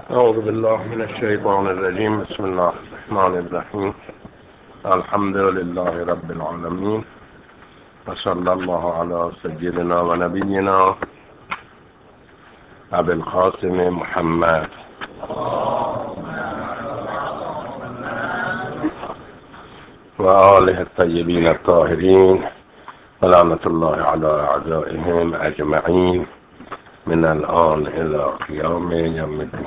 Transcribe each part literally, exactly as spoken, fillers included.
أعوذ بالله من الشيطان الرجيم. بسم الله الرحمن الرحيم. الحمد لله رب العالمين، وصلى الله على سيدنا ونبينا أبي القاسم محمد وآله الطيبين الطاهرين، ولعنة الله على أعدائهم أجمعين من الآن إلى قیام یوم الدین.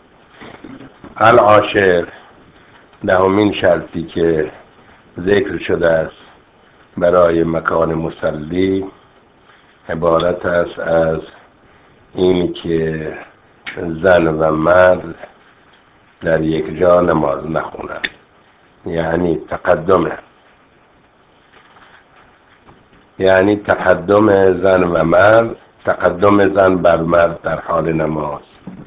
العاشر، دهمین شرطی که ذکر شده است برای مکان مصلی عبارت است از این که زن و مرد در یک جا نماز نخونند، یعنی تقدم یعنی تقدم زن و مرد تقدم زن بر مرد در حال نماز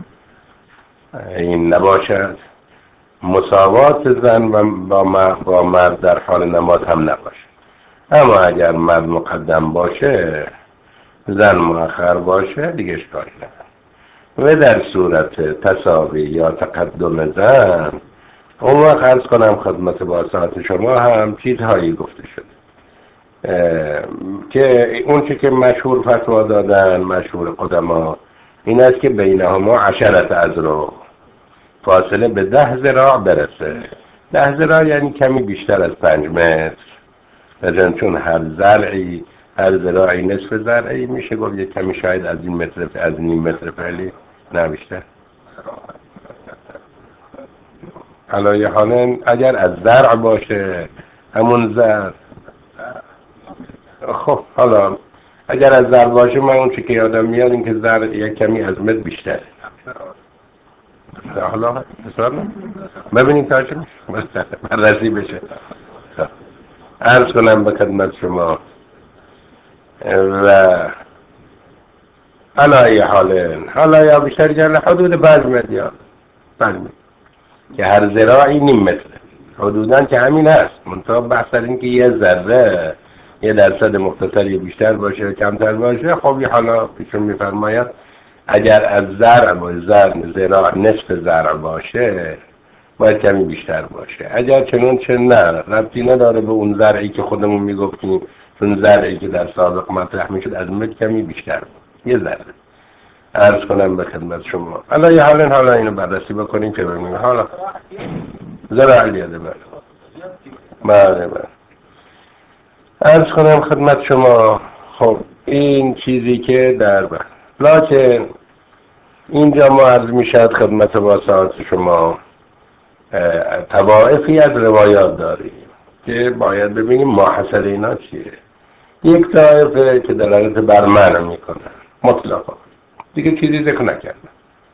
این نباشد، مساوات زن با مرد با مرد در حال نماز هم نباشد. اما اگر مرد مقدم باشه زن مؤخر باشه دیگه اشکالی نداره. و در صورت تساوی یا تقدم زن اون وقت عرض کنم خدمت با ساعت شما هم چیزهایی گفته شده که اون چی که مشهور فتوا دادن مشهور قدما این است که بینهما عشرت اذرع، فاصله به ده ذراع برسه. ده ذراع یعنی کمی بیشتر از پنج متر، بجن چون هر ذرعی هر ذراعی نصف ذرعی میشه گفت یک کمی شاید از این متر از نیم متر فعلی نه بیشتر. حالا یه حالا اگر از ذرع باشه همون ذرع، خب حالا اگر از ذرع باشه من اون چی که یادم میاد این که ذرع یک کمی از متر بیشتره. حالا حساب ببینید تا چه میشه بررسی بشه. عرض کنم به خدمت شما و حالا ای حالا حالا یا بیشتر جل حدود بعض متر بعض متر که هر ذراعی نیم متر حدوداً که همین هست. منتها بحث این که یه ذره یه درصد مختصری بیشتر باشه و کمتر باشه. خب حالا پیشون میفرماید اگر از ذرع با زن ذراع نصف ذرع باشه باید کمی بیشتر باشه. اگر چنون چه نه ربطی نداره به اون ذرعی که خودمون میگفتیم، چون ذرعی که در سابق مطرح میشد از متر کمی بیشتر بود یه ذره. عرض کنم به خدمت شما حالا یه حالا حالا اینو بررسی بکنیم که ببینیم. حالا ذراع لیاده بله بله بله عرض کنم خدمت شما. خب این چیزی که در بر لکن اینجا ما عرض میشد خدمت با ساعت شما طوائفی از روایات داریم که باید ببینیم ماحصل اینا چیه. یک طایفه که دلالت بر منع میکنه مطلقا دیگه چیزی ذکر نکردن.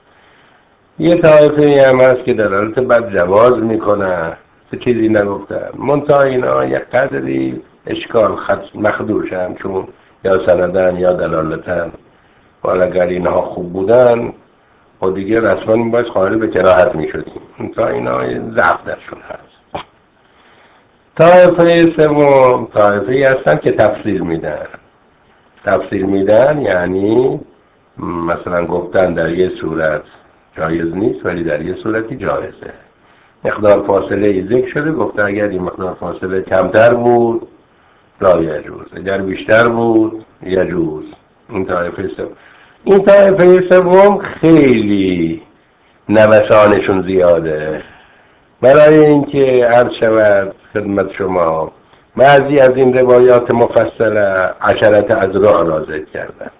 یه طایفه هم هست که دلالت بر جواز میکنه که چیزی نگفتن. منتها اینا یک قدری اشکال خط مخدوشن، چون یا سندن یا دلالتن و اگر اینها خوب بودن و دیگه رسما این باید قائل به کراهت میشدیم. منتها اینا ضعف درشون هست. طایفه سوم طایفه‌ای هستن که تفسیر میدن. تفسیر میدن یعنی مثلا گفتن در یه صورت جایز نیست ولی در یه صورتی جایزه. مقدار فاصله ای ذکر شده، گفته اگر این مقدار فاصله کمتر بود لا یجوز، اگر بیشتر بود یجوز. این طایفه سوم. این طایفه سوم خیلی نوسانشون زیاده. برای اینکه عرض شود خدمت شما بعضی از این روایات مفصله عشرت اذرع را ذکر کردن،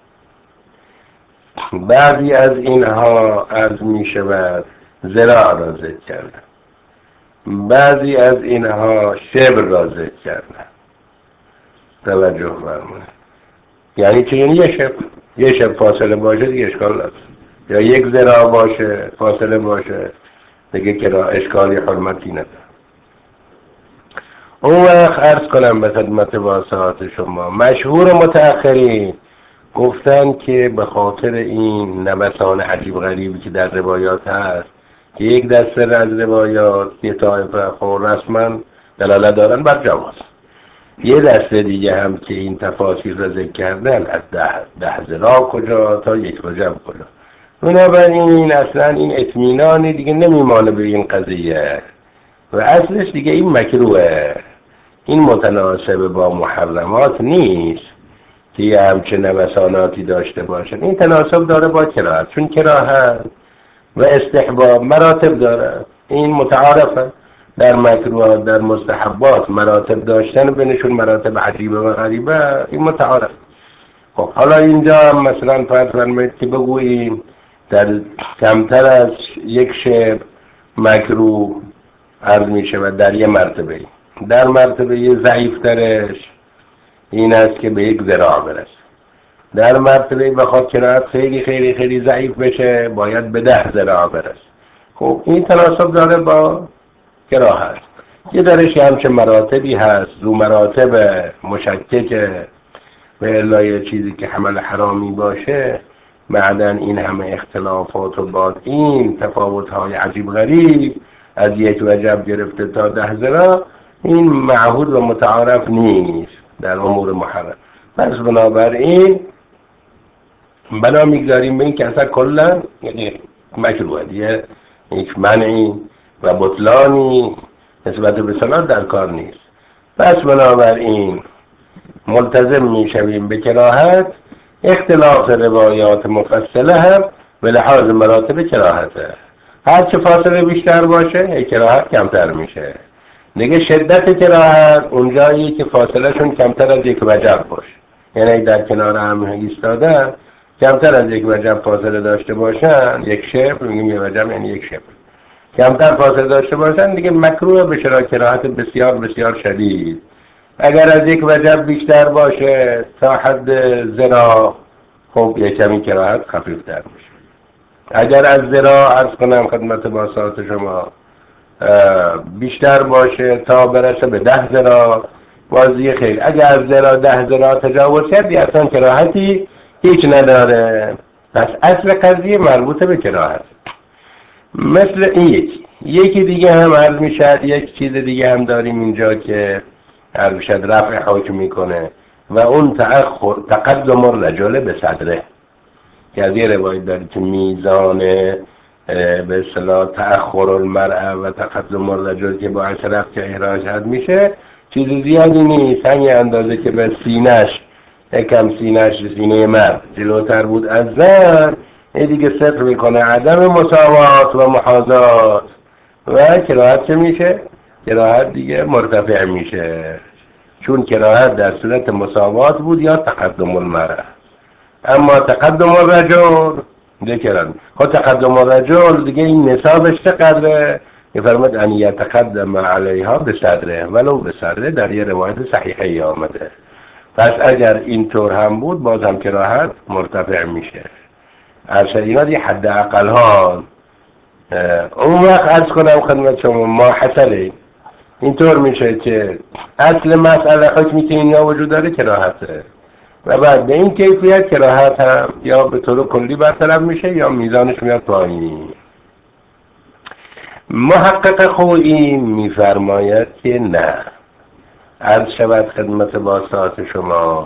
بعضی از اینها عرض می شود ذراع را ذکر کردن، بعضی از اینها شبر را ذکر کردن. توجه فرمایید. یعنی چه؟ یعنی یه شبر یه شبر فاصله باشه دیگه اشکال نداره، یا یک ذراع باشه فاصله باشه دیگه که را اشکالی حرمتی نداره. اون وقت عرض کنم به خدمت واسطات شما مشهور متأخرین گفتن که به خاطر این نوسان عجیب غریبی که در روایات هست که یک دسته از روایات یه طایفه خور رسما دلالت دارن بر جواز، یه دسته دیگه هم که این تفاصیل را ذکر کردن از ده, ده ذراع کجا تا یک رجب کجا بنابراین اصلا این اطمینانی دیگه نمیمانه به این قضیه و اصلش دیگه این مکروهه، این متناسب با محرمات نیست که یه همچه نوساناتی داشته باشد. این تناسب داره با کراهت، چون کراهت و استحباب مراتب داره. این متعارفه در مکروهات، در مستحبات مراتب داشتن بینشون مراتب عجیبه و غریبه، این متعارف. خب حالا اینجا مثلا فرض فرمایید که بگوییم در کمتر از یک شب مکروه عرض میشه و در یه مرتبه، در مرتبه ضعیفترش این است که به یک ذراع برسه، در مرتبه بخواد کراهت خیلی خیلی خیلی ضعیف بشه باید به ده ذراع برسه. خب این تناسب داره با کراهت. یه درش همچه مراتبی هست، رو مراتب مشککه به الا چیزی که حمل حرامی باشه بعدن این همه اختلافات و با این تفاوت‌های عجیب غریب از یک وجب گرفته تا ده ذراع، این معهود و متعارف نیست در امور محرم. پس بنابراین بنا میگذاریم به این که اصلا کلا یعنی مکروه دیگه، هیچ منعی و بطلانی نسبت به صلاة در کار نیست. پس بنابراین ملتزم میشویم به کراهت، اختلاف روایات مفصله هم به لحاظ مراتب کراهته. هر چه فاصله بیشتر باشه کراهت کمتر میشه. دیگه شدت کراهت اونجایی که فاصله شون کمتر از یک وجب باشه، یعنی در کنار هم ایستادن کمتر از یک وجب فاصله داشته باشن، یک شبر میگیم یه وجب یعنی یک شبر، کمتر فاصله داشته باشن دیگه مکروه به شرا کراهت بسیار بسیار شدید. اگر از یک وجب بیشتر باشه تا حد ذراع خب یک کمی کراهت خفیفتر میشه. اگر از ذراع عرض کنم خدمت باسات شما بیشتر باشه تا برسه به ده ذراع بازی خیلی، اگر از ذراع ده ذراع تجاوز کرد اصلا کراهتی هیچ نداره. پس اصل قضیه مربوط به کراهت. مثل این یکی یکی دیگه هم عرض میشد، یک چیز دیگه هم داریم اینجا که عرض میشد رفع حکم میکنه و اون تأخر تقدم الرجل به صدره، که از یه روایت داری که میزان به اصطلاح تأخر المرأة و تقدم الرجل که باعث رفع احراج حد میشه چیز زیادی نیست، همین اندازه که به سینه‌اش یکم سینه‌اش سینه مرد جلوتر بود از زن، این دیگه صفر میکنه عدم مساوات و محاذات و کراهت چه میشه؟ کراهت دیگه مرتفع میشه، چون کراهت در صورت مساوات بود یا تقدم المرأة. اما تقدم الرجل ذکرن خود تقدم الرجل دیگه این نصابش چقدره؟ فرمود ان یتقدم علیها به صدره ولو به صدره، در یه روایت صحیحه آمده. پس اگر اینطور هم بود باز هم کراهت مرتفع میشه. ارشد اینا دی حد اقل ها. اون وقت عرض کنم خدمت شما ما حسنه اینطور میشه که اصل مسئله حکمی که اینجا وجود داره کراهته و بعد به این کیفیت کراهت هم یا به طور کلی برطرف میشه یا میزانش میاد پایین. محقق خویی میفرماید که نه، عرض شود خدمت باسات شما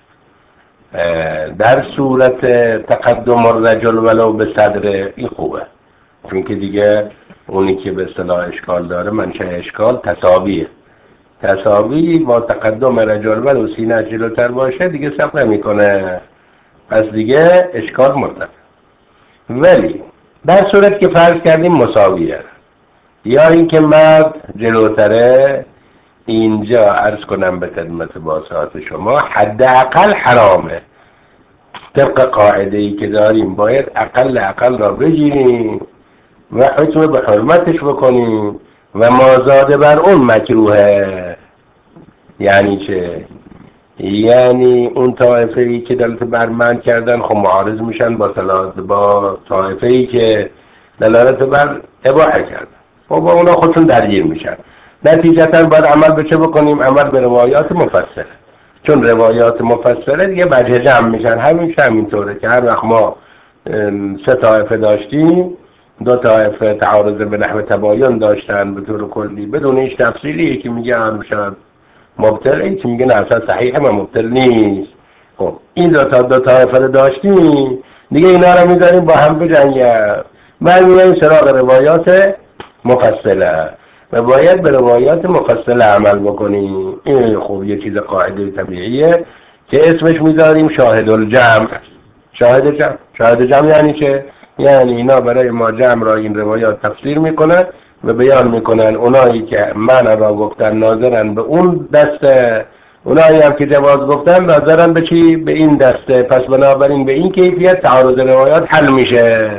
در صورت تقدم الرجل ولو به صدر این خوبه، چون که دیگه اونی که به اصطلاح اشکال داره منشأ اشکال تساویه، تساوی با تقدم رجل ولو سینه جلوتر باشه دیگه سبق نمیکنه، پس دیگه اشکال مرتفع. ولی در صورت که فرض کردیم مساویه یا اینکه مرد جلوتره، اینجا عرض کنم به خدمت باسات شما حداقل حرامه. طبق قاعده ای که داریم باید اقل اقل را بگیریم و حکم به حرمتش بکنیم و مازاده بر اون مکروهه. یعنی چه؟ یعنی اون طایفه ای که دلالت بر منع کردن خب معارض میشن با صلاحات با طایفه ای که دلالت بر اباحه کردن، خب با اونا خودشون درگیر میشن. نتیجتا باید عمل به چه بکنیم؟ عمل به روایات مفصله، چون روایات مفصله دیگه وجه جمع میشن. همیشه همینطوره که هر وقت ما سه طایفه داشتیم، دو طایفه تعارض به نحو تباین داشتن به طور کلی بدون هیچ تفصیلی، یکی میگه همشان مبتل، یکی میگه نه اصلا صحیحه و مبتل نیست. خب این دو تا دو طایفه رو داشتیم، دیگه اینا رو میذاریم با هم بجنگیم. بعد میایم سراغ روایات مفصله و باید به روایات مفصله عمل بکنیم. این خوب یه چیز قاعده طبیعیه که اسمش میذاریم شاهد الجمع. شاهد جمع شاهد جمع یعنی چه؟ یعنی اینا برای ما جمع را این روایات تفسیر میکنن و بیان میکنن. اونایی که معنی را گفتن ناظرن به اون دسته، اونایی هم که جواز گفتن ناظرن به چی؟ به این دسته. پس بنابراین به این کیفیت تعارض روایات حل میشه.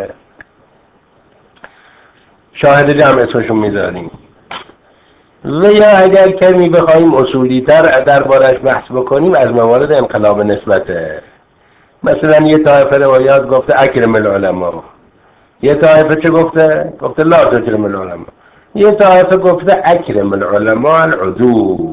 شاهد جمع اسمشون میذاریم. و یا اگر کمی بخوایم اصولی تر دربارش بحث بکنیم، از موارد انقلاب نسبته. مثلا یه طایفه روایات گفته اکرم العلماء، یه طایفه چه گفته؟ گفته لا تکرم العلماء. یه طایفه گفته اکرم العلماء العدول.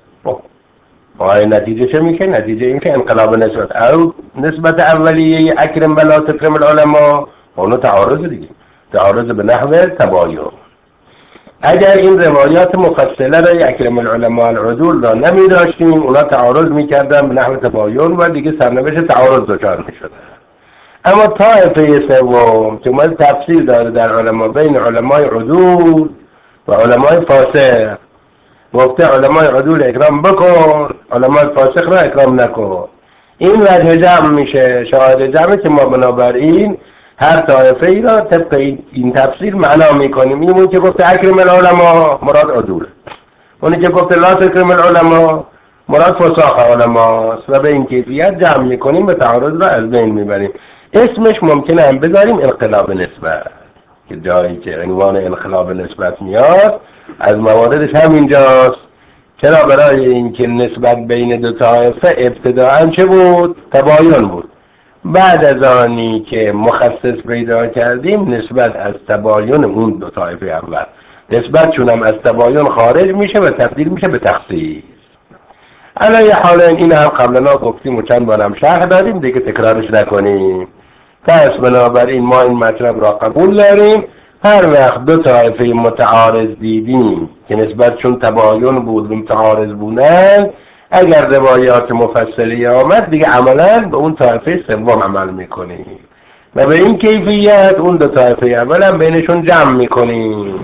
آیا نتیجه چه میشه؟ نتیجه این که انقلاب نسبت. او نسبت اولیه اکرم ولا تکرم العلماء اونو تعارض دیگه، تعارض به نحو تباین. اگر این روایات مفصله را اکرم العلماء العدول را نمی داشتیم، اونا تعارض میکردن به نحو تباین و دیگه سرنوشت تعارض دچار میشد. اما طایفه سوم که مال تفسیر داره در علما بین علمای عدول و علمای فاسق، گفته علمای عدول اکرام بکن، علمای فاسق را اکرام نکن. این وجه جمع میشه، شاهد جمع که ما بنابراین هر طایفه ای را طبق این تفسیر معنا میکنیم. این اون که گفته اکرم العلماء مراد عدول، اونی که گفته لا تکرم العلماء مراد فساق علماست و به این کیفیت جمع میکنیم و تعارض را از بین میبریم. اسمش ممکنه هم بذاریم انقلاب نسبت، که جایی که عنوان انقلاب نسبت میاد از مواردش همینجاست. چرا؟ برای اینکه نسبت بین دو طایفه ابتداعاً چه بود؟ تباین بود. بعد از آنی که مخصص پیدا کردیم نسبت از تباین اون دو طایفه اول، نسبت چونم از تباین خارج میشه و تبدیل میشه به تخصیص. علی حالا این هم قبلا گفتیم و چند بارم شرح دادیم دیگه، تکرارش نکنیم. پس بنابراین ما این مطلب را قبول داریم. هر وقت دو طایفه متعارض دیدیم که نسبت چون تباین بود و متعارض بودن، اگر روایات مفصلی آمد دیگه عملا به اون طایفه سوم عمل میکنیم و به این کیفیت اون دو طایفه اول هم بینشون جمع میکنیم.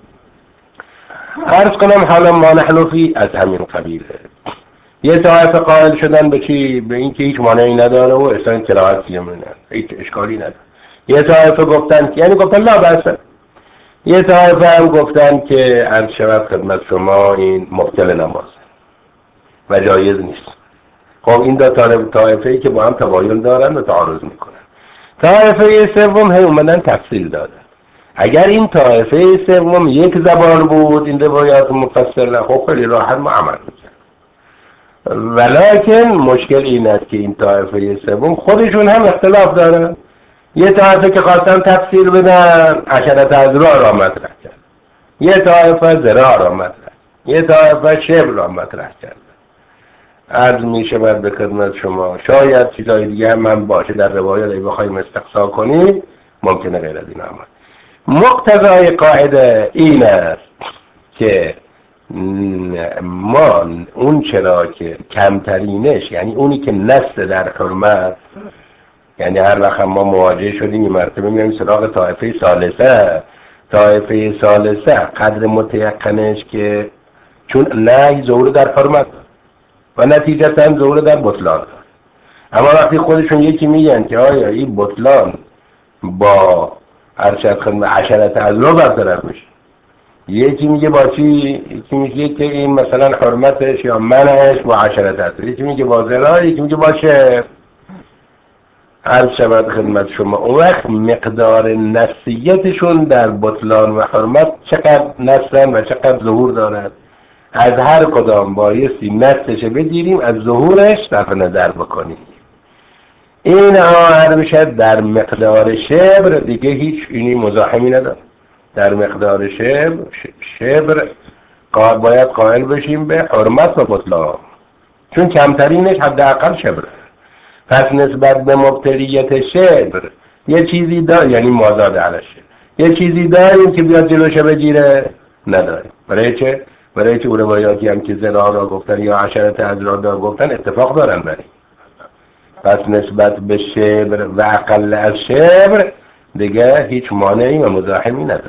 عرض کنم حالا ما نحن فی از همین قبیله. یه طایفه قائل شدن به چی؟ به این که هیچ مانعی نداره و اصلا کراهت میمونه، هیچ اشکالی نداره. یه طایفه گفتن، یعنی گفتن لا بأس. یه طایفه هم گفتن که عرض شود خدمت شما این مبطل نماز و جایز نیست. خب این دو طایفه ای که با هم تباین دارن و تعارض میکنن. طایفه سوم هی اومدن تفصیل دادن. اگر این طایفه سوم یک زبان بود این روایات مفصله، خب خیلی راحت ما عمل میکنن. ولکن مشکل این است که این طایفه سوم خودشون هم اختلاف دارن. یه طایفه که خواستن تفسیر بدن عشرت اذرا را مطرح کرد، یه طایفه ذراع را مطرح، یه طایفه شبر را مطرح کرد. عرض می شود به خدمت شما شاید چیزای دیگه هم من باشه در روایات اگه بخوایم استقصا کنیم ممکنه غیر از این آمد. مقتضای قاعده این است که ما اون چرا که کمترینش، یعنی اونی که نص در حرمت، یعنی هر وقت ما مواجه شدیم این مرتبه میایم سراغ طایفه ثالثه. طایفه ثالثه قدر متیقنش که چون نهی ظهور در حرمت و نتیجتا ظهور در بطلان، اما وقتی خودشون یکی میگن که آیا این بطلان با ارشد خدمت عشرت اذرا برطرف میشه، یکی میگه با چی؟ یکی میگه که این مثلا حرمتش یا منعش با عشرت اذرا، یکی میگه با ذراع، یکی میگه با شبر. عرض شود خدمت شما اون وقت مقدار نصیتشون در بطلان و حرمت چقدر نصرن و چقدر ظهور دارد، از هر کدام بایستی نصش بگیریم، از ظهورش صرف نظر بکنیم. این آهر میشه در مقدار شبر دیگه هیچ اینی مزاحمی نداره. در مقدار شبر شبر باید قائل بشیم به حرمت و بطلان، چون کمترینش حداقل شبر. پس نسبت به مبتلیت شبر یه چیزی دار، یعنی مازاد علشه، یه چیزی داریم که بیاد جلوشه بگیره؟ نداریم. برای چه؟ برای چه روایاتی هم که ذراع را گفتن یا عشرت اذرا را گفتن اتفاق دارن برای پس نسبت به شبر و اقل از شبر دیگه هیچ مانعی و مزاحمی نداره.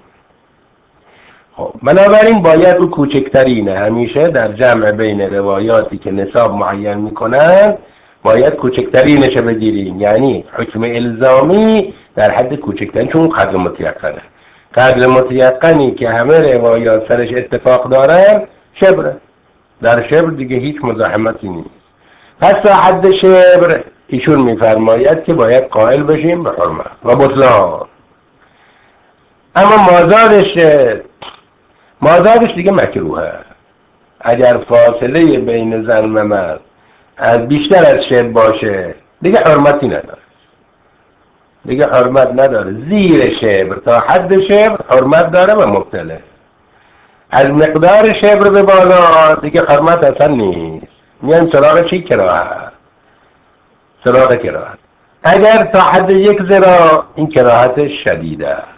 خب بنابراین باید او کوچکترینه همیشه در جمع بین روایاتی که نصاب معین میکنن باید کوچکترینش بگیریم، یعنی حکم الزامی در حد کوچکترین، چون قدر متیقنه. قدر متیقنی که همه روایات سرش اتفاق دارن شبره. در شبر دیگه هیچ مزاحمتی نیست. پس تا حد شبر ایشون میفرماید که باید قائل بشیم به حرمت و بطلان. اما مازادش مازادش دیگه مکروهه. اگر فاصله بین زن و مرد از بیشتر از شبر باشه دیگه حرمتی نداره، دیگه حرمت نداره. زیر شبر تا حد شبر حرمت داره و مبتله. از مقدار شبر به بالا دیگه حرمت اصلا نیست. میان سراغ چی؟ کراهت. سراغ کراهت. اگر تا حد یک ذراع این کراهت شدید است.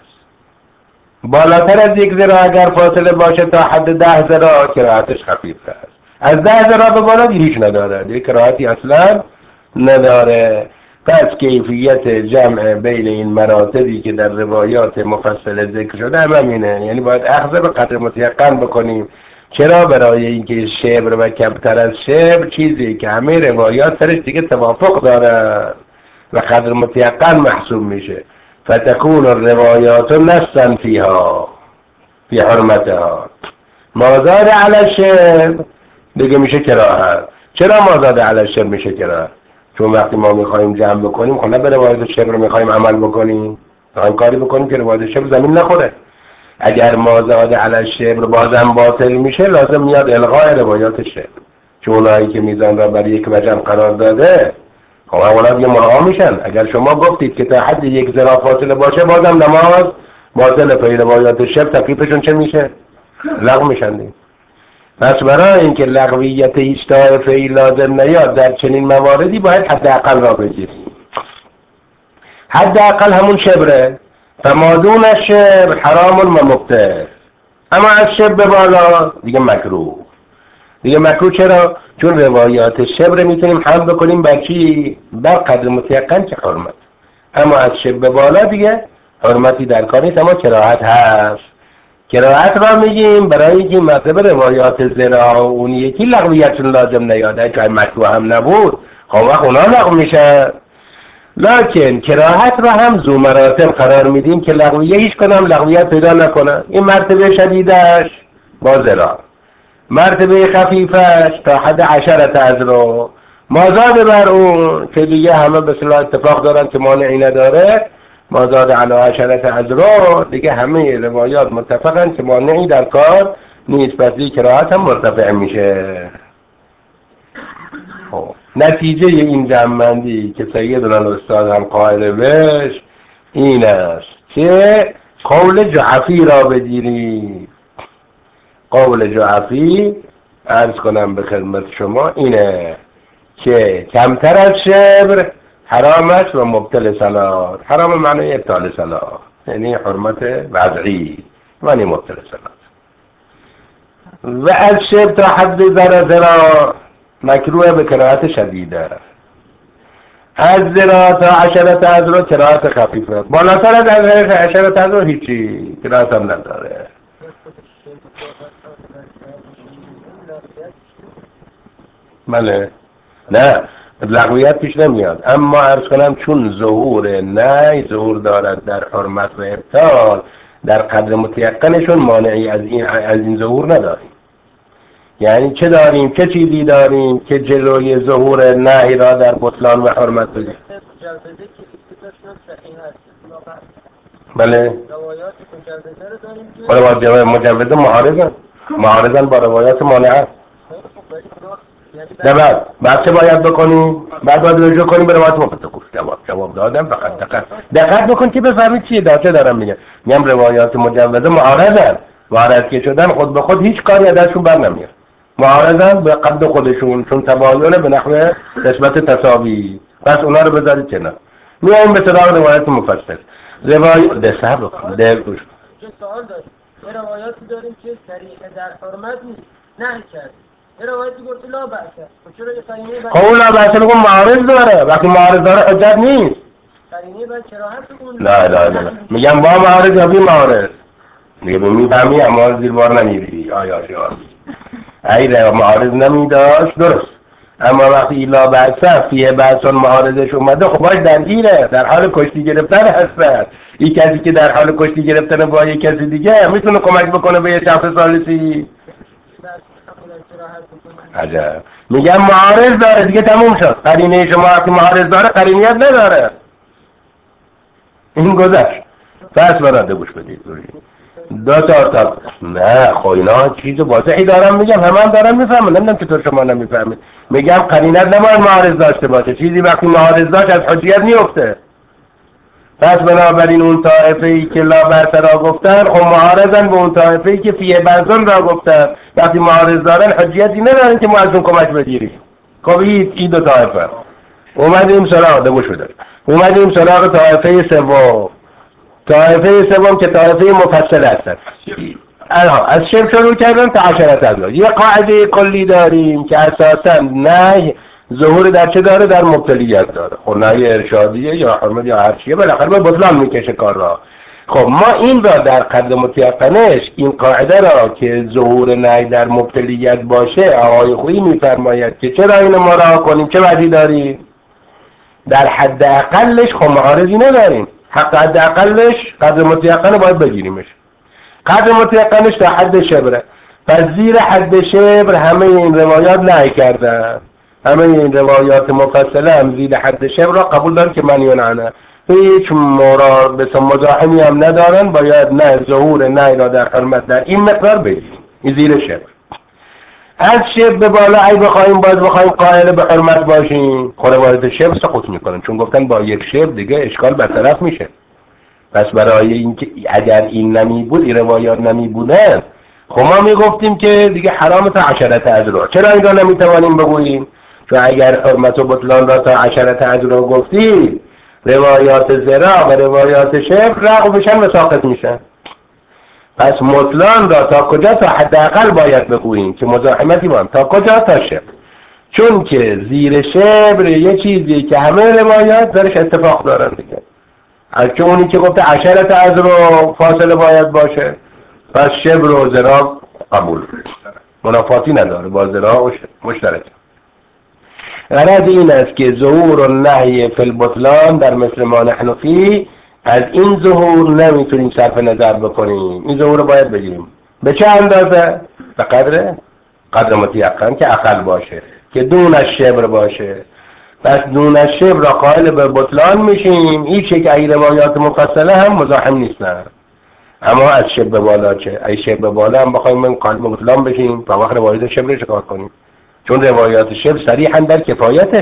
بالاتر از یک ذراع اگر فاصله باشه تا حد ده ذراع کراهتش خفیف است. از ده ذراع به بالا هیچ نداره، دیگه کراهتی اصلا نداره. پس کیفیت جمع بین این مراتبی که در روایات مفصل ذکر شده هم همینه، یعنی باید اخذ به قدر متیقن بکنیم. چرا؟ برای اینکه شبر و کمتر از شبر چیزی که همه روایات سرش دیگه توافق داره و قدر متیقن محسوب میشه. فتكون الروایات نصا فیها فی حرمتها. مازاد علی الشبر دیگه میشه کراهت. چرا مازاد علی الشبر میشه کراهت؟ چون وقتی ما میخوایم جمع بکنیم خب نه به روایت شبر میخوایم عمل بکنیم، میخوایم کاری بکنیم که روایت شبر زمین نخوره. اگر مازاد علی الشبر بازم باطل میشه لازم میاد الغاء روایات شبر، چون اونایی که میزان را برای یک وجه قرار داده خب اولا یه ملغا میشن. اگر شما گفتید که تا حد یک ذراع فاصله باشه بازم نماز باطل، پای روایات شبر تکلیفشون چه میشه؟ لغو میشن دید. پس برای اینکه لغویت هیچ طایفه‌ای لازم نیاد در چنین مواردی باید حداقل را بگیریم. حداقل همون شبره. فمادون الشبر حرام و مبتل. اما از شبر به بالا دیگه مکروه. دیگه مکروه چرا؟ چون روایات شبر میتونیم حمل بکنیم بر چی؟ بر قدر متیقن که حرمت. اما از شبر به بالا دیگه حرمتی در کار نیست، اما کراهت هست. کراهت را میگیم برای اینکه مطلب روایات زنا و اون یکی لغویتشون لازم نیاده، که مکروه هم نبود خب وقت اونا لغو میشه. لکن کراهت را هم زو مراتب قرار میدیم که لغویه هیچ کنم لغویت پیدا نکنه. این مرتبه شدیدش با زنا، مرتبه خفیفش تا حد عشرت از رو، مازاد بر اون که دیگه همه به صلاح اتفاق دارن که مانعی نداره، مازاد علی عشرت از رو دیگه همه روایات متفقن که مانعی در کار نیست، پس دیگه کراهت هم مرتفع میشه. خب نتیجه این جمع‌بندی که سیدنا الاستاد هم قائل بهش این است که قول جعفی را بگیرید. قول جعفی عرض کنم به خدمت شما اینه که کمتر از شبر حرام است و مبطل صلات. حرام معنی ابطال صلات، یعنی حرمت وضعی، معنی مبطل صلات. و از شبر تا حد ذره ذره مکروه به کراهت شدیده. از ذره تا عشرت از رو کراهت خفیفه. بالاتر از عشرت از رو هیچی کراهت هم نداره. بله نه لغویت پیش نمیاد، اما عرض کنم چون ظهور نه ظهور دارد در حرمت و ابطال، در قدر متیقنشون مانعی از این از این ظهور نداریم. یعنی چه داریم؟ چه چیزی داریم که جلوی ظهور نهی را در بطلان و حرمت بگیرد؟ بله روایات مجوزه معارضن معارضن با روایات مانعه. نه بعد بعد چه باید بکنیم؟ بعد باید رجوع کنیم به روایات مفصل. جواب جواب دادم فقط دقت دقت بکن که بفهمید چیه داده دارم میگم. میگم روایات مجوزه معارضن، وارد که شدن خود به خود هیچ کاری ازشون بر نمیاد. معارضن به قد خودشون، چون تباین به نحو نسبت تساوی. پس اونا رو بذارید کنار. میایم به سراغ روایات مفصل. روایات ده صبر کن ده گوش. سوال داریم. روایاتی داریم که صریح در حرمت نیست، نه کرد. خب اون لا بأسه بگم معارض داره، وقتی معارض داره حجت نیست. لا لا لا میگم با معارض یا بی معارض. میگه میفهمی اما زیر بار نمیری آیا شما اگه معارض نمیداشت درست، اما وقتی لا بأسه فیه بأسون معارضش اومده خب باش درگیره، در حال کشتی گرفتن هستن. این کسی که در حال کشتی گرفتن با یک کسی دیگه میتونه کمک بکنه به یه شخص ثالثی. عجب. میگم معارض داره دیگه تموم شد. قرینه شما وقتی معارض داره قرینیت نداره. این گذشت. پس براده گوش بدید. دو تا تا نه خب اینا چیز واضحی دارم میگم، همه هم دارم میفهمم، نمیدونم که تو شما نمیفهمید. میگم قرینت نباید معارض داشته باشه، چیزی وقتی معارض داشت از حجیت میفته. پس بنابراین اون طائفه‌ای که لا بأس را گفتن خب معارضن به اون طائفه‌ای که فیه بأسون را گفتن. وقتی معارض دارن حجیتی ندارن که ما از اون کمک بگیریم. خب این این دو طائفه. اومدیم سراغ دو شده. اومدیم سراغ طائفه سوم. طائفه سوم که طائفه مفصل هستن. الان از شرک شروع کردن تا عشرت ازواج. یه قاعده کلی داریم که اساساً نه ظهور در چه داره؟ در مبتلیت داره. خب نهی ارشادیه یا حرمت یا هر چیه بالاخره به بطلان میکشه کار را. خب ما این را در قدر متیقنش این قاعده را که ظهور نهی در مبتلیت باشه آقای خویی میفرماید که چرا اینو ما را کنیم، چه وجهی داریم؟ در حد اقلش خب معارضی نداریم. حق حد اقلش قدر متیقن باید بگیریمش. قدر متیقنش تا حد شبره. پس زیر حد شبر همه این روایات نهی کردن. همه این روایات مفصله هم زیر حد شبر را قبول دارن که منیون عنه. هیچ مورا بس مزاحمی هم ندارن، باید نه ظهور نه را در حرمت در این مقدار بگیریم. این زیر شبر. از شبر به بالا ای بخوایم باز بخوایم قائل به حرمت باشیم خود روایت شبر سقوط میکنن، چون گفتن با یک شبر دیگه اشکال برطرف میشه. پس برای اینکه اگر این نمی بود این روایات نمی بودن خب ما میگفتیم که دیگه حرام تا عشرت ازرو. چرا این را نمیتوانیم بگوییم؟ چون اگر حرمت و بطلان را تا عشرت ازرو گفتید روایات زرا و روایات شبر رغو بشن و ساقط میشن. پس مطلان را تا کجا؟ تا حداقل باید بگوییم که مزاحمتی با هم تا کجا؟ تا شبر. چون که زیر شبر یه چیزی که همه روایات درش اتفاق دارن دیگه. از که اونی که گفته عشرت ازرو فاصله باید باشه، پس شبر و زرا قبول منافاتی نداره با زرا مشترک. غرض این است که ظهور و نهی فی البطلان در مثل ما نحن فی، از این ظهور نمیتونیم صرف نظر بکنیم. این ظهور رو باید بگیریم. به چه اندازه؟ به قدر قدر متیقن که اقل باشه، که دون از شبر باشه. پس دون از شبر را قائل به بطلان میشیم. این چه که ای روایات مفصله هم مزاحم نیستن. اما از شبر بالا چه؟ ای شبر بالا هم بخوایم من قائل به بطلان بشیم تا وقت روایت شبر چکار کنیم؟ چون روایات شبر صریحاً در کفایتش.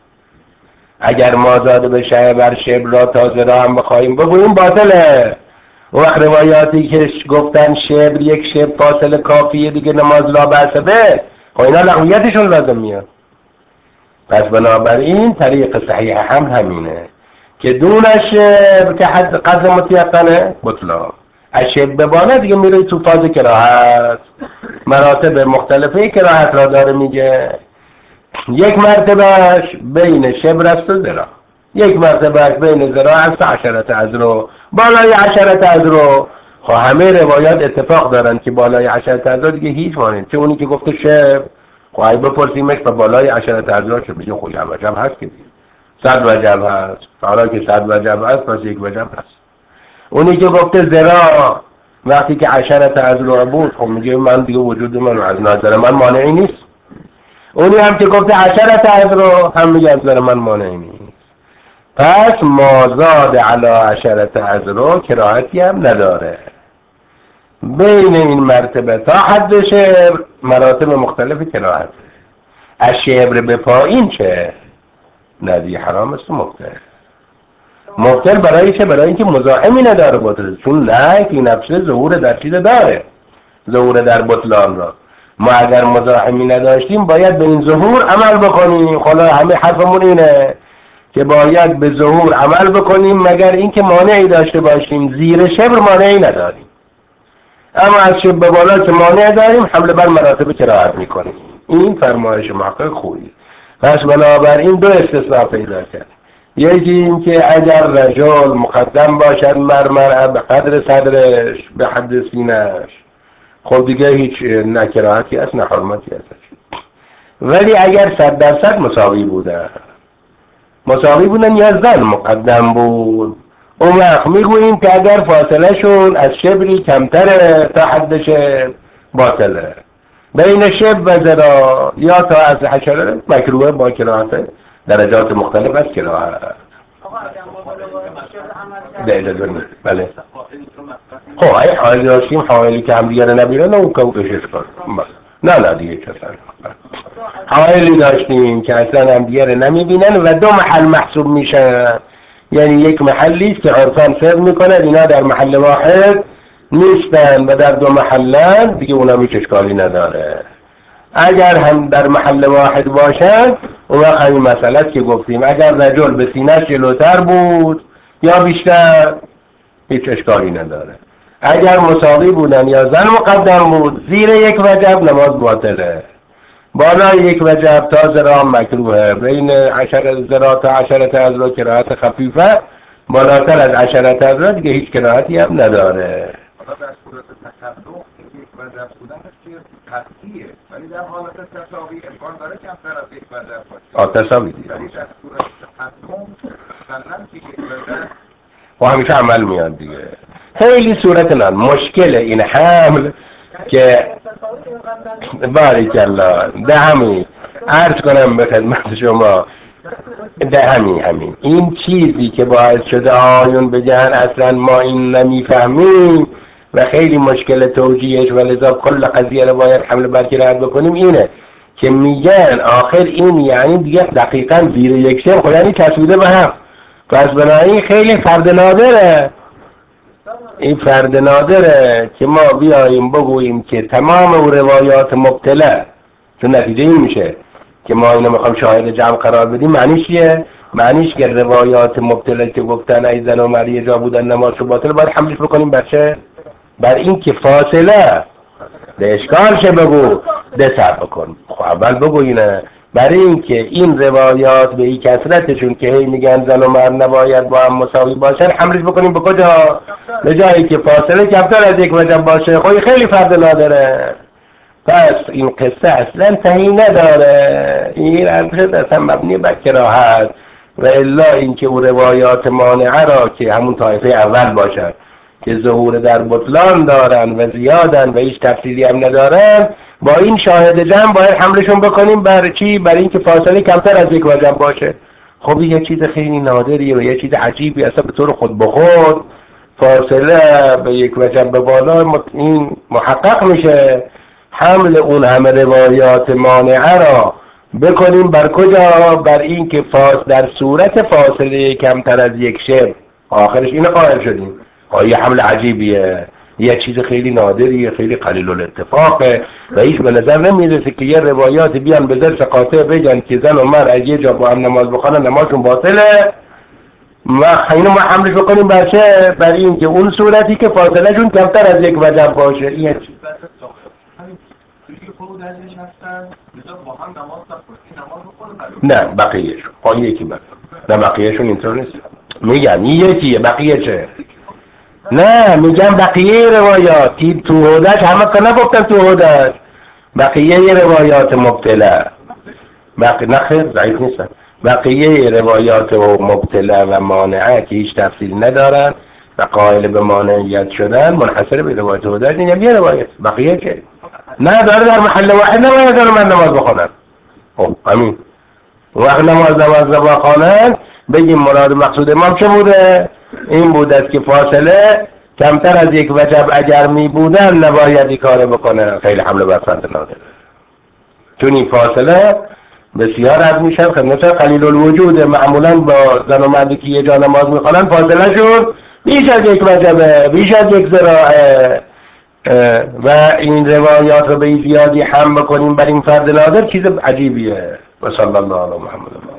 اگر ما زاده به شبر بر شبر را تازه را هم بخوایم بگوییم باطله. و وقت روایاتی که گفتن شبر یک شبر فاصله کافیه دیگه نماز لا بأس به، خب اینا لغویتشون لازم میاد. پس بنابراین طریق صحیح هم همینه که دون شبر که حد قدر متیقنه بطلان. از شبر به بالا دیگه میره تو فاز کراهت. مراتب مختلفه کراهت را داره میگه. یک مرتبهش بین شبر است و ذرا، یک مرتبهش بین ذرا است عشرت ازرو، بالای عشرت ازرو. خب همه روایات اتفاق دارن که بالای عشرت ازرو دیگه هیچ مانه. چه اونی که گفته شبر خب اگه بپرسیمش به بالای عشرت ازرو چه بگه خب یک وجب هست که صد وجب هست. حالا که صد وجب هست پس یک وجب هست. اونی که گفته ذرا وقتی که عشرت ازرو بود خب میگه من دیگه وجود من از نظر من مانعی نیست. اونی هم که گفته عشرت ازرو هم میگه از نظر من مانعی نیست. پس مازاد علی عشرت ازرو کراهتی هم نداره. بین این مرتبه تا حد شبر مراتب مختلف کراهت. از شبر به پایین چه؟ ندی حرام است و مبتل. مبتل برای چه؟ برای اینکه مزاحمی نداره بطل. چون نه که نفسه ظهور در چیز داره، ظهور در بطلان را. ما اگر مزاحمی نداشتیم باید به این ظهور عمل بکنیم. خلا همه حرفمون اینه که باید به ظهور عمل بکنیم مگر اینکه مانعی داشته باشیم. زیر شبر مانعی نداریم، اما از شبر به بالا که مانع داریم حمله بر مراتب کراهت میکنیم. این فرمایش محقق خوبی. پس بنابراین دو استثناء پیدا کرد. یکی این که اگر رجل مقدم باشد مرمر به قدر صدرش به حد سینه‌اش، خب دیگه هیچ نه کراهتی است نه حرمتی است. ولی اگر صد درصد مساوی بودن مساوی بودن یا زن مقدم بود، اون وقت میگوییم که اگر فاصله شون از شبری کمتره تا حد شبر باطله، بین شبر و ذراع یا تا از حشره مکروه با کراهت، درجات مختلف از کراهت. بله. خب ای حائل داشتیم حائلی که هم دیگر نبیرن اون که بشش کنم نه نه دیگه کسان حائلی داشتیم که اصلا هم دیگر نمیبینن و دو محل محسوب میشن، یعنی یک محلیست که عرفان فرق میکنه اینا در محل واحد نیستن و در دو محلن دیگه اونا هیچ اشکالی نداره. اگر هم در محل واحد باشن اون وقت همین مسئله که گفتیم اگر رجل به سینه‌اش جلوتر بود یا بیشتر هیچ اشکالی نداره. اگر مساوی بودن یا زن مقدم بود زیر یک وجب نماز باطله، بالای یک وجب تا ذراع مکروهه، بین عشر ذراع تا عشرت اذرا کراهت خفیفه، بالاتر از عشرت اذرا دیگه هیچ کراهتی هم نداره. در صورت تکلم یک وجب بودنش که قطعیه، ولی در حالت تساوی امکان داره کمتر از یک وجب باشه. آه تساوی دیگه در صورت تکلم مثلا که یک وجب و همیشه عمل میاد دیگه. خیلی صورت نان مشکل این حمل که باریکالله ده همین عرض کنم به خدمت شما، ده همین همین این چیزی که باعث شده آیون بگن اصلا ما این نمیفهمیم و خیلی مشکل توجیهش و لذا کل قضیه رو باید حمل برکرد بکنیم اینه که میگن آخر این یعنی دیگه دقیقا زیر یک شب خب یعنی تصویده به هم، پس بنابراین خیلی فرد نادره. این فرد نادره که ما بیاییم بگوییم که تمام او روایات مبتله، چون نتیجه این میشه که ما اینو میخوام شاهد جمع قرار بدیم. معنیش چیه؟ معنیش که روایات مبتله که گفتن ای زن و مرد یه جا بودن نماز باطل باید حملش بکنیم بر چه؟ بر این که فاصله به اشکال شه بگو دسر بکن. خب اول بگو اینه برای این که این روایات به این کثرتشون که هی میگن زن و مرد نباید با هم مساوی باشن حملش بکنیم به کجا؟ به جایی که فاصله کمتر از یک وجب باشه. خب خیلی فرد نادره. پس این قصه اصلا تهی نداره، این اصلا مبنی بر کراهت و الا اینکه او روایات مانعه را که همون طایفه اول باشد که ظهور در بطلان دارن و زیادن و هیچ تفصیلی هم ندارن، با این شاهد جمع باید حملشون بکنیم بر چی؟ بر این که فاصله کمتر از یک وجب باشه. خب یه چیز خیلی نادریه و یه چیز عجیبی اصلا به طور خود به خود فاصله به یک وجب به بالا این محقق میشه. حمل اون همه روایات مانعه را بکنیم بر کجا؟ بر این که فاصله در صورت فاصله کمتر از یک شب آخرش اینو قائل شدیم. یه حمل عجیبیه، یه چیز خیلی نادریه، خیلی قلیل الاتفاقه و هیچ به نظر نمیرسه که یه روایات بیان به ذرس قاطع بگن که زن و مرد از یه جا با هم نماز بخونن نمازشون باطله و اینو ما حملش بکنیم بر چه؟ بر این که اون صورتی که فاصله جون کمتر از یک وجب باشه. این چیز نه بقیهشون خواهی یکی بقیه نه بقیهشون اینطور نیست. میگم این یکیه بقیه چه؟ نه میگم بقیه روایات تو هودش همه که نگفتن تو هودش بقیه روایات مبتله بقیه نخیر ضعیف نیستن. بقیه روایات مبتله و مانعه که هیچ تفصیل ندارن و قائل به مانعیت شدن منحصر به روایت هودش. این یه روایت بقیه چه؟ نه داره در محل واحد نماز داره من نماز بخونن. خب همین وقت نماز نماز بخونن بگیم مراد مقصود امام چه بوده؟ این بود است که فاصله کمتر از یک وجب اگر می بودن نباید این کار بکنه. خیلی حمله بر فرد نادره، چون این فاصله بسیار از میشن خدمت قلیل الوجود معمولا با زن و مردی که یه جا نماز میخونن فاصله شون بیش از یک وجبه بیش از یک ذراعه و این روایات رو به زیادی هم بکنیم بر این فرد نادر چیز عجیبیه. و صلی الله علی محمد.